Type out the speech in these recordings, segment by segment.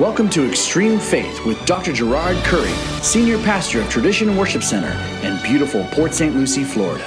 Welcome to Extreme Faith with Dr. Gerard Curry, Senior Pastor of Tradition Worship Center in beautiful Port St. Lucie, Florida.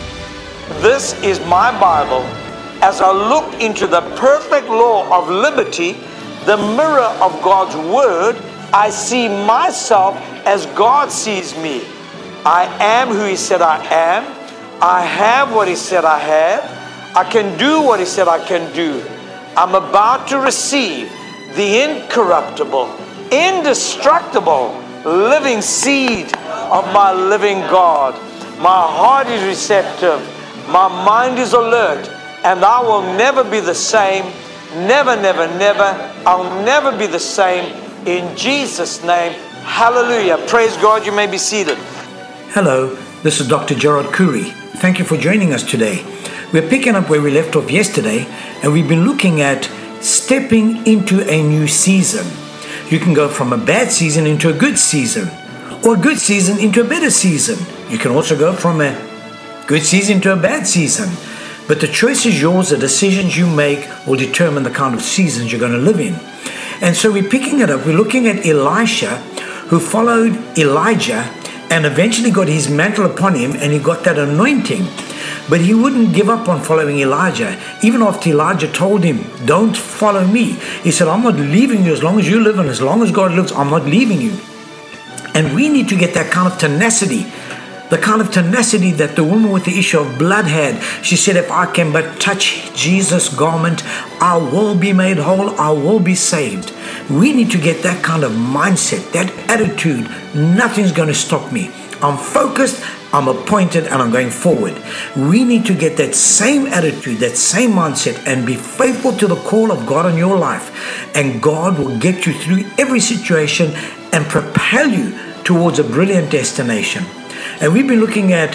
This is my Bible. As I look into the perfect law of liberty, the mirror of God's Word, I see myself as God sees me. I am who He said I am. I have what He said I have. I can do what He said I can do. I'm about to receive the incorruptible, indestructible, living seed of my living God. My heart is receptive. My mind is alert. And I will never be the same. Never, never, never. I'll never be the same. In Jesus' name, hallelujah. Praise God. You may be seated. Hello, this is Dr. Gerard Curry. Thank you for joining us today. We're picking up where we left off yesterday, and we've been looking at stepping into a new season. You can go from a bad season into a good season, or a good season into a better season. You can also go from a good season to a bad season. But the choice is yours. The decisions you make will determine the kind of seasons you're going to live in. And so we're picking it up. We're looking at Elisha, who followed Elijah and eventually got his mantle upon him, and he got that anointing. But he wouldn't give up on following Elijah. Even after Elijah told him, don't follow me, he said, I'm not leaving you as long as you live, and as long as God lives, I'm not leaving you. And we need to get that kind of tenacity, the kind of tenacity that the woman with the issue of blood had. She said, if I can but touch Jesus' garment, I will be made whole, I will be saved. We need to get that kind of mindset, that attitude. Nothing's going to stop me. I'm focused, I'm appointed, and I'm going forward. We need to get that same attitude, that same mindset, and be faithful to the call of God in your life. And God will get you through every situation and propel you towards a brilliant destination. And we've been looking at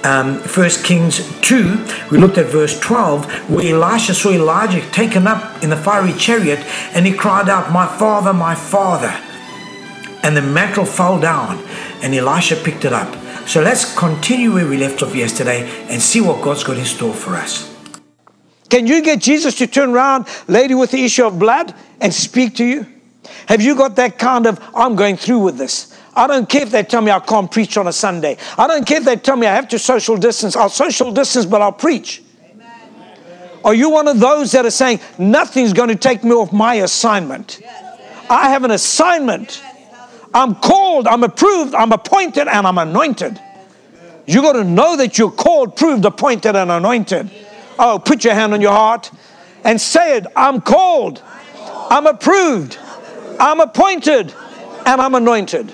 1 Kings 2. We looked at verse 12, where Elisha saw Elijah taken up in the fiery chariot, and he cried out, my father, my father. And the mantle fell down, and Elisha picked it up. So let's continue where we left off yesterday and see what God's got in store for us. Can you get Jesus to turn around, lady with the issue of blood, and speak to you? Have you got that kind of, I'm going through with this? I don't care if they tell me I can't preach on a Sunday. I don't care if they tell me I have to social distance. I'll social distance, but I'll preach. Amen. Are you one of those that are saying, nothing's going to take me off my assignment? Yes. I have an assignment. Yes. I'm called, I'm approved, I'm appointed, and I'm anointed. You got to know that you're called, proved, appointed, and anointed. Oh, put your hand on your heart and say it. I'm called, I'm approved, I'm appointed, and I'm anointed.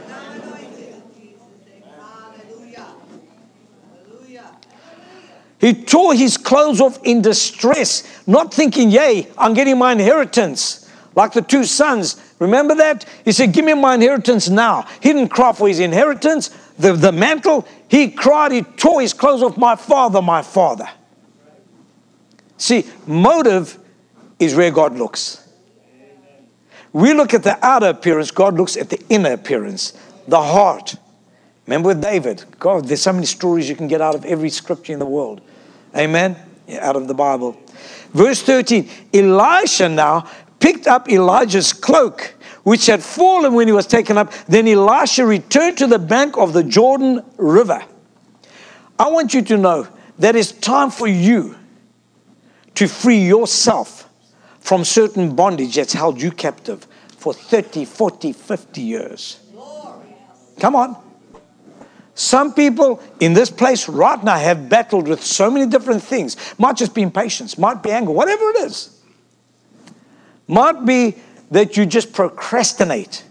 He tore his clothes off in distress, not thinking, yay, I'm getting my inheritance. Like the two sons. Remember that? He said, give me my inheritance now. He didn't cry for his inheritance, the mantle. He cried, he tore his clothes off, my father, my father. See, motive is where God looks. We look at the outer appearance. God looks at the inner appearance, the heart. Remember with David. God, there's so many stories you can get out of every scripture in the world. Amen? Yeah, out of the Bible. Verse 13, Elisha now picked up Elijah's cloak, which had fallen when he was taken up. Then Elisha returned to the bank of the Jordan River. I want you to know that it's time for you to free yourself from certain bondage that's held you captive for 30, 40, 50 years. Come on. Some people in this place right now have battled with so many different things. Might just be impatience, might be anger, whatever it is. Might be that you just procrastinate.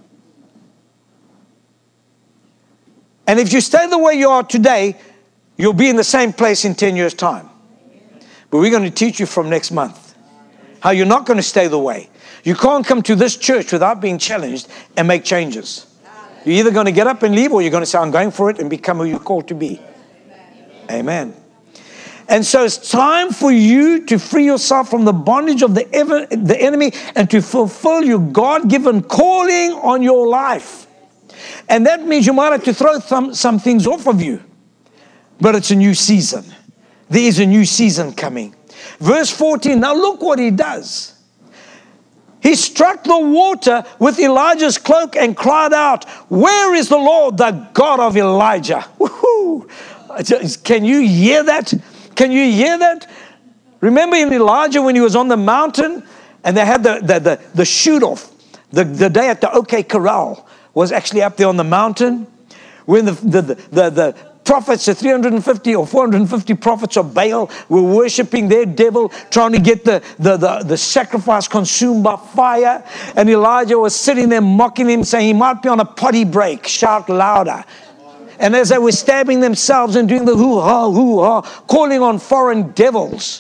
And if you stay the way you are today, you'll be in the same place in 10 years' time. But we're going to teach you from next month how you're not going to stay the way. You can't come to this church without being challenged and make changes. You're either going to get up and leave, or you're going to say, I'm going for it, and become who you're called to be. Amen. And so it's time for you to free yourself from the bondage of the enemy and to fulfill your God-given calling on your life. And that means you might have to throw some things off of you. But it's a new season. There is a new season coming. Verse 14, now look what he does. He struck the water with Elijah's cloak and cried out, "Where is the Lord, the God of Elijah?" Woo-hoo. Can you hear that? Can you hear that? Remember in Elijah when he was on the mountain and they had the shoot off, the day at the OK Corral was actually up there on the mountain when the prophets, the 350 or 450 prophets of Baal were worshiping their devil, trying to get the sacrifice consumed by fire. And Elijah was sitting there mocking him, saying he might be on a potty break, shout louder. And as they were stabbing themselves and doing the hoo-ha, calling on foreign devils,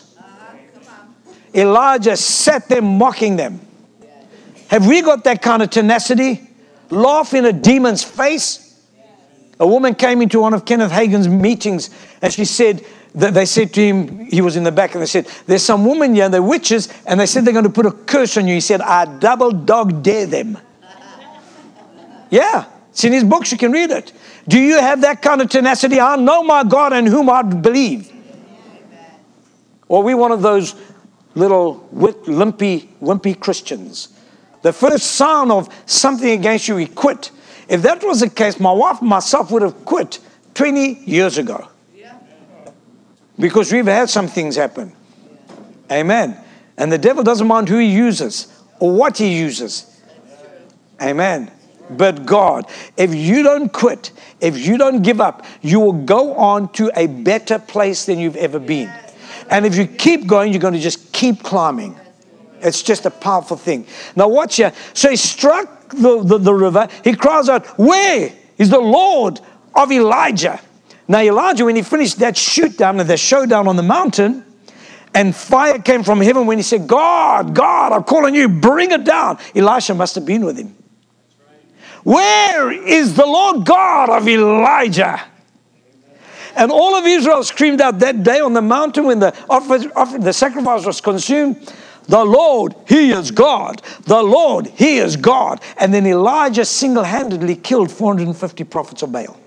Elijah sat there mocking them. Have we got that kind of tenacity? Laugh in a demon's face? A woman came into one of Kenneth Hagin's meetings and she said, they said to him, he was in the back, and they said, "There's some women here, and they're witches, and they said they're going to put a curse on you." He said, "I double dog dare them." Yeah, it's in his books, you can read it. Do you have that kind of tenacity? I know my God in whom I believe. Or are we one of those little wimpy Christians? The first sign of something against you, we quit. If that was the case, my wife and myself would have quit 20 years ago. Because we've had some things happen. Amen. And the devil doesn't mind who he uses or what he uses. Amen. But God, if you don't quit, if you don't give up, you will go on to a better place than you've ever been. And if you keep going, you're going to just keep climbing. It's just a powerful thing. Now watch here. So he struck the river. He cries out, "Where is the Lord of Elijah?" Now Elijah, when he finished that shoot down and the showdown on the mountain, and fire came from heaven, when he said, God, I'm calling you, bring it down. Elisha must have been with him. Where is the Lord God of Elijah? And all of Israel screamed out that day on the mountain when the sacrifice was consumed, "The Lord, He is God. The Lord, He is God." And then Elijah single-handedly killed 450 prophets of Baal.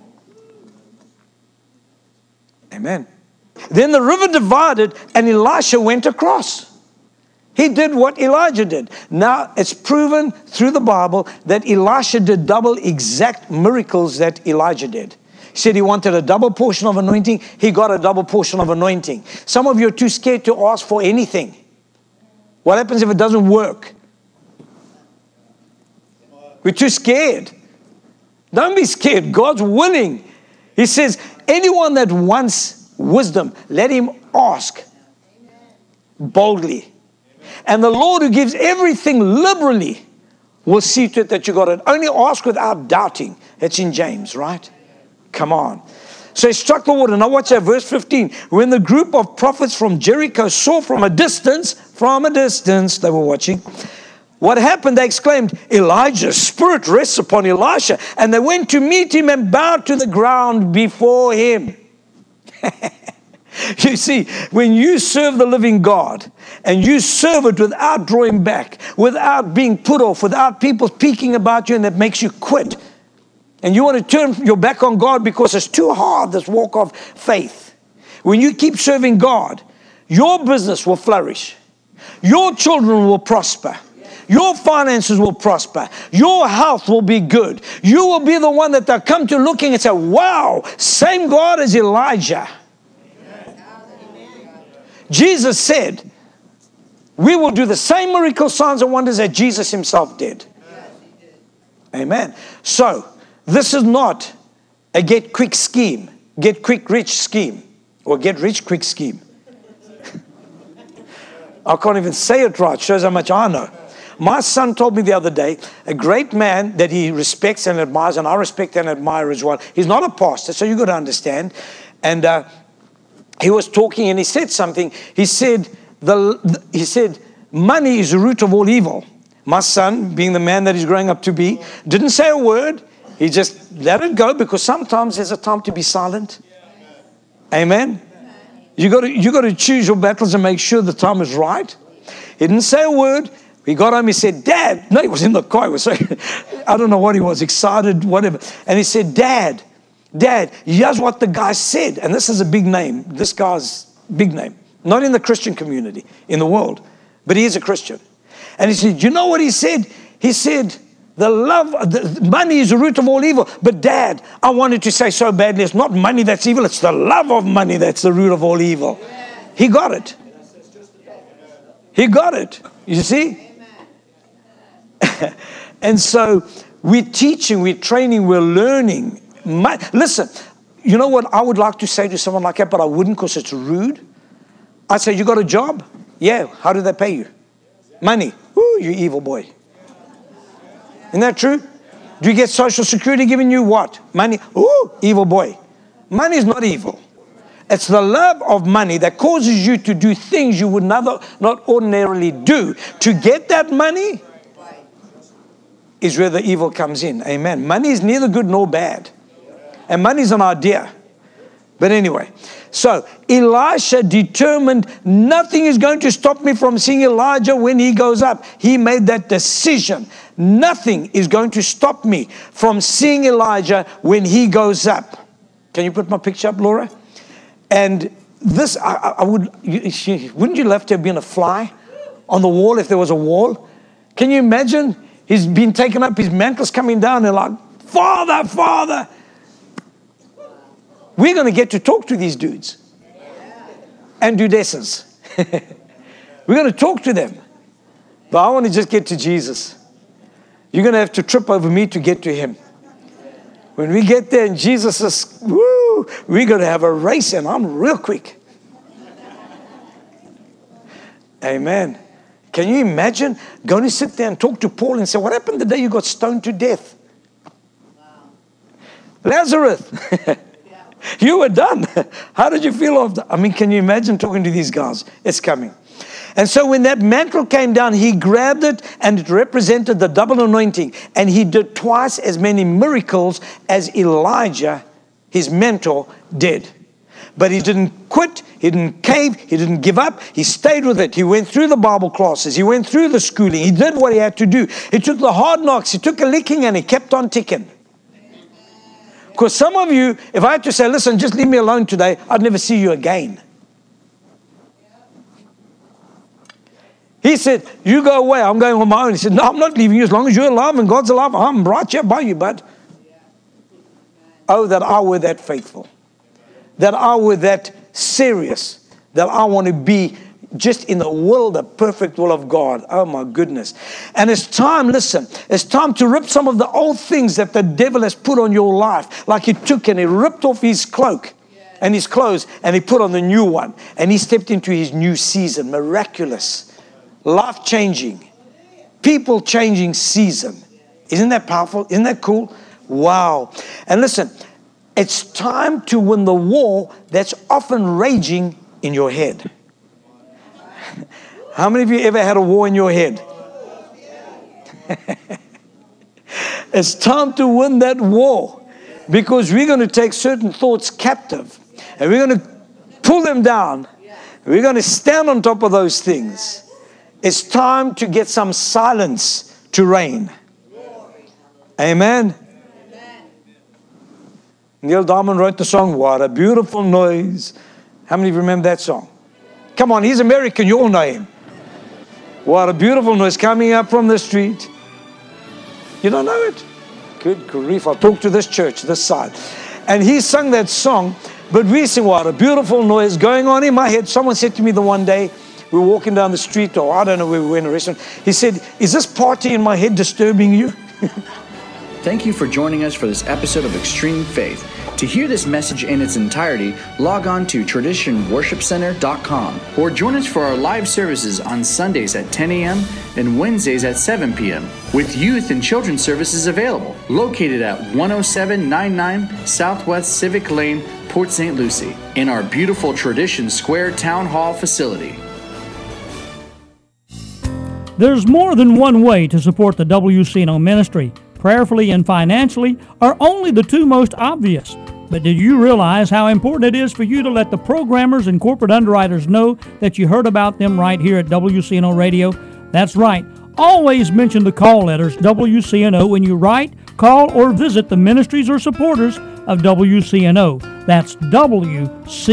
Amen. Then the river divided and Elisha went across. He did what Elijah did. Now it's proven through the Bible that Elisha did double exact miracles that Elijah did. He said he wanted a double portion of anointing. He got a double portion of anointing. Some of you are too scared to ask for anything. What happens if it doesn't work? We're too scared. Don't be scared. God's willing. He says, anyone that wants wisdom, let him ask boldly. And the Lord who gives everything liberally will see to it that you got it. Only ask without doubting. That's in James, right? Come on. So he struck the water. Now watch that, verse 15. When the group of prophets from Jericho saw from a distance, they were watching. What happened? They exclaimed, "Elijah's spirit rests upon Elisha." And they went to meet him and bowed to the ground before him. You see, when you serve the living God and you serve it without drawing back, without being put off, without people speaking about you and that makes you quit, and you want to turn your back on God because it's too hard, this walk of faith. When you keep serving God, your business will flourish. Your children will prosper. Your finances will prosper. Your health will be good. You will be the one that they'll come to looking and say, "Wow, same God as Elijah." Jesus said, we will do the same miracle signs and wonders that Jesus himself did. Amen. So, this is not a get quick scheme, get quick rich scheme, or get rich quick scheme. I can't even say it right, shows how much I know. My son told me the other day, a great man that he respects and admires, and I respect and admire as well. He's not a pastor, so you've got to understand. And he was talking and he said something. He said, money is the root of all evil. My son, being the man that he's growing up to be, didn't say a word. He just let it go because sometimes there's a time to be silent. Amen. You got to choose your battles and make sure the time is right. He didn't say a word. He got home, he said, "Dad," no, he was in the car, he was saying, I don't know what he was, excited, whatever. And he said, Dad, here's what the guy said. And this is a big name. This guy's big name. Not in the Christian community, in the world. But he is a Christian. And he said, you know what he said? He said, the money is the root of all evil. But Dad, I wanted to say so badly, it's not money that's evil, it's the love of money that's the root of all evil. He got it. He got it. You see? And so we're teaching, we're training, we're learning. Listen, you know what I would like to say to someone like that, but I wouldn't because it's rude. I'd say, you got a job? Yeah. How do they pay you? Money. Ooh, you evil boy. Isn't that true? Do you get Social Security giving you what? Money? Ooh, evil boy. Money is not evil. It's the love of money that causes you to do things you would not ordinarily do. To get that money is where the evil comes in. Amen. Money is neither good nor bad. And money is an idea. But anyway, so Elisha determined nothing is going to stop me from seeing Elijah when he goes up. He made that decision. Nothing is going to stop me from seeing Elijah when he goes up. Can you put my picture up, Laura? And this, wouldn't you love to have been a fly on the wall if there was a wall? Can you imagine? He's been taken up, his mantle's coming down, and like, Father, Father. We're going to get to talk to these dudes and dudesses. We're going to talk to them. But I want to just get to Jesus. You're going to have to trip over me to get to him. When we get there and Jesus is, woo, we're going to have a race, and I'm real quick. Amen. Can you imagine going to sit there and talk to Paul and say, what happened the day you got stoned to death? Wow. Lazarus. You were done. How did you feel after? I mean, can you imagine talking to these guys? It's coming. And so when that mantle came down, he grabbed it, and it represented the double anointing. And he did twice as many miracles as Elijah, his mentor, did. But he didn't quit. He didn't cave. He didn't give up. He stayed with it. He went through the Bible classes. He went through the schooling. He did what he had to do. He took the hard knocks. He took a licking, and he kept on ticking. Because some of you, if I had to say, listen, just leave me alone today, I'd never see you again. He said, you go away, I'm going on my own. He said, no, I'm not leaving you as long as you're alive and God's alive. I'm right here by you, bud. Oh, that I were that faithful. That I were that serious. That I want to be just in the will, the perfect will of God. Oh my goodness. And it's time, listen, it's time to rip some of the old things that the devil has put on your life. Like he took and he ripped off his cloak and his clothes and he put on the new one. And he stepped into his new season. Miraculous, life-changing, people-changing season. Isn't that powerful? Isn't that cool? Wow. And listen, it's time to win the war that's often raging in your head. How many of you ever had a war in your head? It's time to win that war, because we're going to take certain thoughts captive and we're going to pull them down. We're going to stand on top of those things. It's time to get some silence to reign. Amen. Neil Diamond wrote the song, What a Beautiful Noise. How many of you remember that song? Come on, he's American, you all know him. What a beautiful noise coming up from the street. You don't know it? Good grief, I'll talk to this church, this side. And he sung that song, but we sing, what a beautiful noise going on in my head. Someone said to me the one day, we were walking down the street, or I don't know where we were in a restaurant. He said, is this party in my head disturbing you? Thank you for joining us for this episode of Extreme Faith. To hear this message in its entirety, log on to traditionworshipcenter.com or join us for our live services on Sundays at 10 a.m. and Wednesdays at 7 p.m. with youth and children's services available, located at 10799 Southwest Civic Lane, Port St. Lucie, in our beautiful Tradition Square Town Hall facility. There's more than one way to support the WCNO ministry. Prayerfully and financially are only the two most obvious. But did you realize how important it is for you to let the programmers and corporate underwriters know that you heard about them right here at WCNO Radio? That's right. Always mention the call letters WCNO when you write, call, or visit the ministries or supporters of WCNO. That's WCNO.